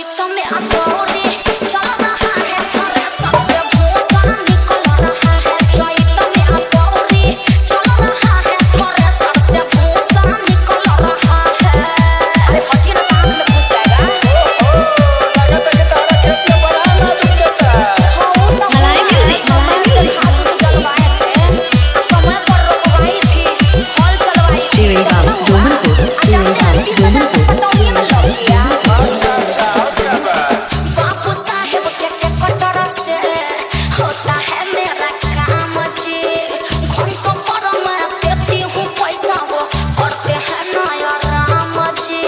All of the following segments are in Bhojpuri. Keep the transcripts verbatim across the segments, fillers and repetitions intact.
चैत में अदौरी चल रहा है थोड़ा सबसे भूसा निकल रहा है। चैत में अदौरी चल रहा है थोड़ा सबसे भूसा निकल रहा है। अरे हटिए ना, कान में घुस जाएगा। ओहो, लगा तो कि तारा खेत में बड़ा अनाज उग जाता है। मलाई म्यूजिक समय से खाद चलवाए थे, समय पर रोपवाई थी, हल चलवाई थी। चिड़ेगांव डोमनपुर, चिड़ेगांव डोमनपुर, अच्छा अच्छा, और क्या बात? बाबू साहेब के कटर से होता है मेरा काम जी। घंटों पर मैं देती हूँ पैसा, वो करते हैं नया राम जी।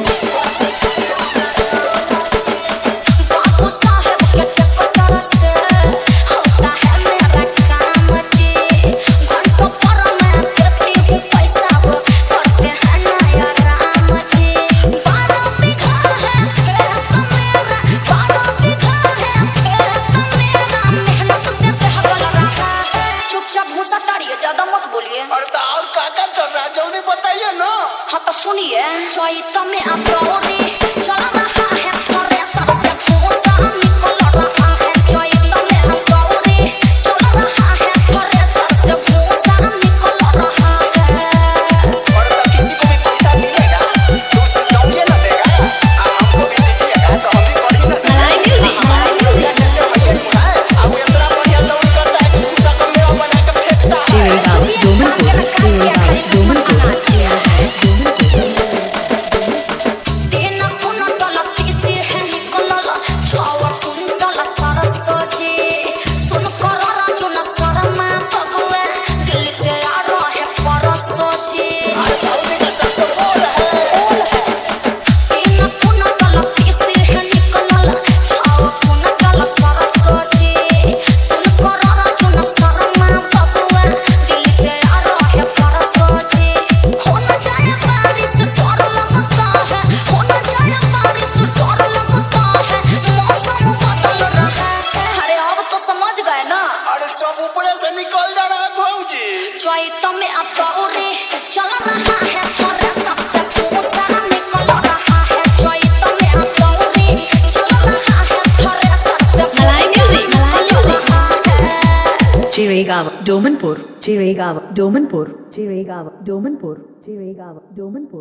बाबू साहेब के कटर से होता है मेरा काम जी। घंटों पर मैं देती हूँ पैसा, वो करते हैं नया राम जी। बारह बीघा है खेत मेरा, बारह बीघा है खेत मेरा, मेहनत से दहकल रहा है। चुपचाप भूसा ताड़िए, ज्यादा मत बोलिए। अरे तो और क्या क्या चल रहा है, जल्दी बताइए ना। हाँ तो सुनिए, चैत में अदौरी चल रहा है थोड़े सबसे भूसा निकल रहा है। चैत में अदौरी चल रहा है थोड़े सबसे भूसा निकल रहा है। और तो किसी को भी पैसा मिलेगा तो उसे दौड़िए ना देगा। आप हमको भी दीजिएगा तो हम भी पढ़ी ना देगा। मलाई म्यूजिक, मलाई म्यूजिक, अब इतना बढ़िया दौड़ करता है कि भूसा का मेवा बना के फेंकता है। चिड़ेगांव डोमनपुर, चिड़ेगांव डोमनपुर, चिड़ेगांव डोमनपुर। तीन कुंटल तीसी है निकलल, छह कुंटल सरसों जी। सुन कर राजुन शर्मा बबुआ, दिल्ली से आ रहे परसों जी। अरे भौजी का सबसे बोल है। तीन कुंटल तीसी है निकलल, छह कुंटल सरसों जी। सुन कर राजुन शर्मा बबुआ, दिल्ली से आ रहे परसों जी। हो न जाए बारिश डर लगता है, हो न जाए बारिश डर लगता है, मौसम बदल रहा है। अरे अब तो समझ गए ना, अरे सब ऊपरे से निकल जा रहा है भौजी। चैत में अदौरी चल रहा है थोड़े सबसे भूसा निकल रहा है। चैत में अदौरी चल रहा है थोड़े सबसे मलाई म्यूजिक, मलाई निकल म्यूजिक। रहा है। चिड़ेगांव डोमनपुर, चिड़ेगांव डोमनपुर, चिड़ेगांव डोमनपुर, चिड़ेगांव डोमनपुर।